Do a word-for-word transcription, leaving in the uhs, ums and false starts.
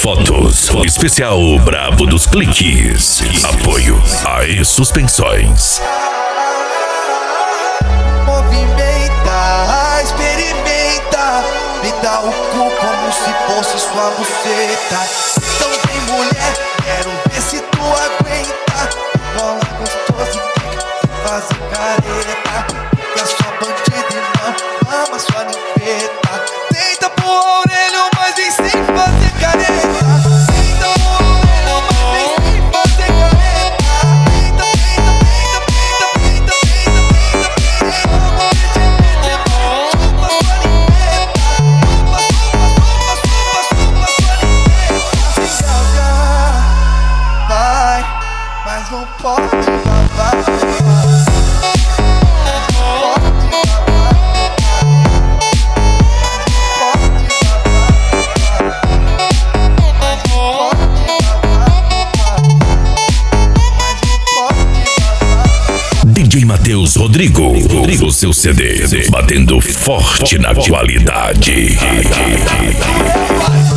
Fotos. Especial Brabo dos Cliques. Apoio a E Suspensões. Movimenta, experimenta, me dá o cu como se fosse sua buceta. Então vem mulher, quero ver se tu aguenta. Bola gostoso, fazer careta. Que é só bandido e não ama sua ninfeta. Tenta pro orelho, mas vem sem fazer careta. Tenta pro orelho, mas vem sem fazer careta. Tenta, tenta, tenta, tenta, tenta, tenta, tenta, tenta. Chupa sua ninfeta. Chupa, chupa, chupa, chupa, chupa sua ninfeta. Se engasgar, vai, mas não pode babar. D J Matheus Rodrigo, o seu C D, batendo forte na qualidade.